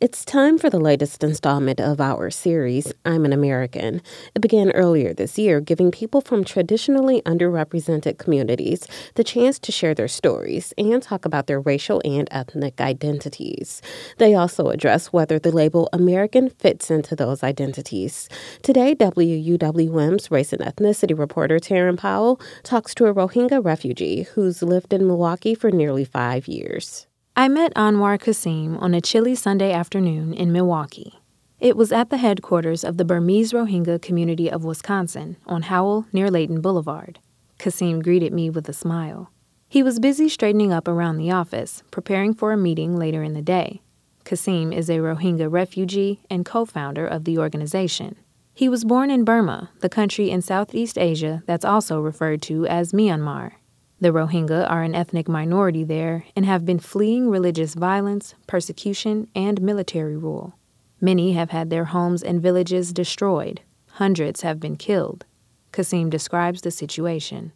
It's time for the latest installment of our series, I'm an American. It began earlier this year, giving people from traditionally underrepresented communities the chance to share their stories and talk about their racial and ethnic identities. They also address whether the label American fits into those identities. Today, WUWM's race and ethnicity reporter Taryn Powell talks to a Rohingya refugee who's lived in Milwaukee for nearly 5 years. I met Anwar Kasim on a chilly Sunday afternoon in Milwaukee. It was at the headquarters of the Burmese Rohingya community of Wisconsin on Howell near Layton Boulevard. Kasim greeted me with a smile. He was busy straightening up around the office, preparing for a meeting later in the day. Kasim is a Rohingya refugee and co-founder of the organization. He was born in Burma, the country in Southeast Asia that's also referred to as Myanmar. The Rohingya are an ethnic minority there and have been fleeing religious violence, persecution, and military rule. Many have had their homes and villages destroyed. Hundreds have been killed. Kasim describes the situation.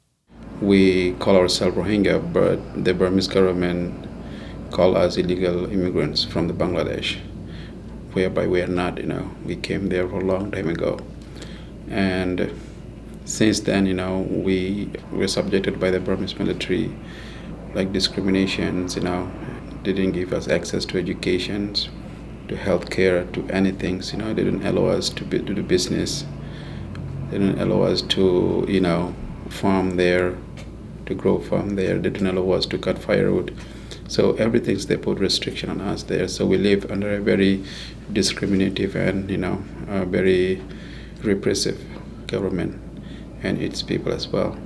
We call ourselves Rohingya, but the Burmese government call us illegal immigrants from the Bangladesh, whereby we are not, we came there for a long time ago. And since then, we were subjected by the Burmese military, like discriminations, they didn't give us access to education, to health care, to anything, they didn't allow us to do the business, they didn't allow us to, farm there, to grow farm there, they didn't allow us to cut firewood. So everything, they put restriction on us there. So we live under a very discriminative and, a very repressive government and its people as well.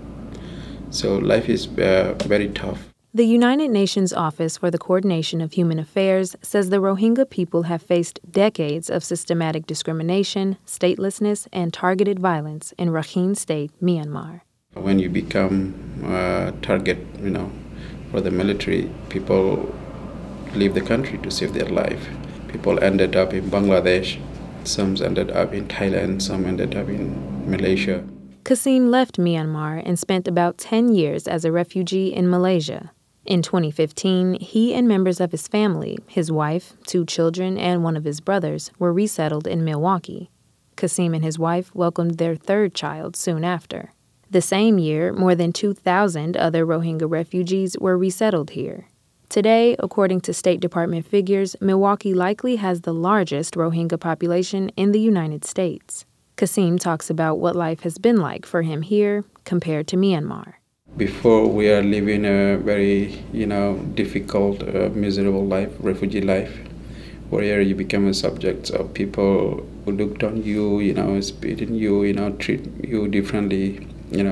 So life is very tough. The United Nations Office for the Coordination of Human Affairs says the Rohingya people have faced decades of systematic discrimination, statelessness, and targeted violence in Rakhine State, Myanmar. When you become a target, for the military, people leave the country to save their life. People ended up in Bangladesh, some ended up in Thailand, some ended up in Malaysia. Kasim left Myanmar and spent about 10 years as a refugee in Malaysia. In 2015, he and members of his family, his wife, 2 children, and one of his brothers, were resettled in Milwaukee. Kasim and his wife welcomed their 3rd child soon after. The same year, more than 2,000 other Rohingya refugees were resettled here. Today, according to State Department figures, Milwaukee likely has the largest Rohingya population in the United States. Kasim talks about what life has been like for him here compared to Myanmar. Before, we are living a very, difficult, miserable life, refugee life, where you become a subject of people who looked on you, spit in you, treat you differently,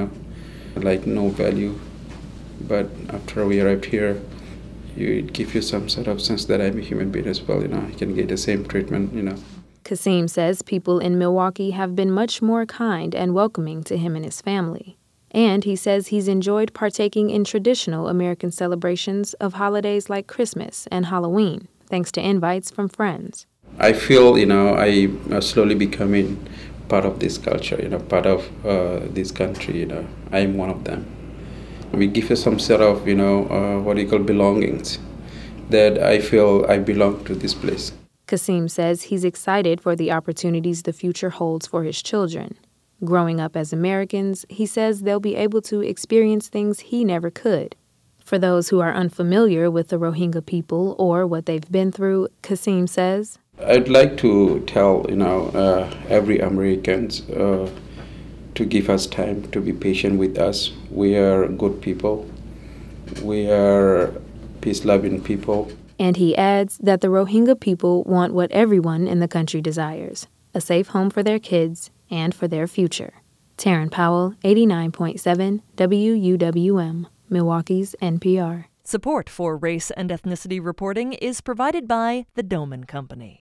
like no value. But after we arrived here, it gives you some sort of sense that I'm a human being as well, I can get the same treatment, Kasim says people in Milwaukee have been much more kind and welcoming to him and his family. And he says he's enjoyed partaking in traditional American celebrations of holidays like Christmas and Halloween, thanks to invites from friends. I feel, I am slowly becoming part of this culture, part of this country, I am one of them. We give us some sort of, belongings, that I feel I belong to this place. Kasim says he's excited for the opportunities the future holds for his children. Growing up as Americans, he says they'll be able to experience things he never could. For those who are unfamiliar with the Rohingya people or what they've been through, Kasim says, I'd like to tell, every Americans to give us time, to be patient with us. We are good people. We are peace-loving people. And he adds that the Rohingya people want what everyone in the country desires, a safe home for their kids and for their future. Taryn Powell, 89.7 WUWM, Milwaukee's NPR. Support for race and ethnicity reporting is provided by the Doman Company.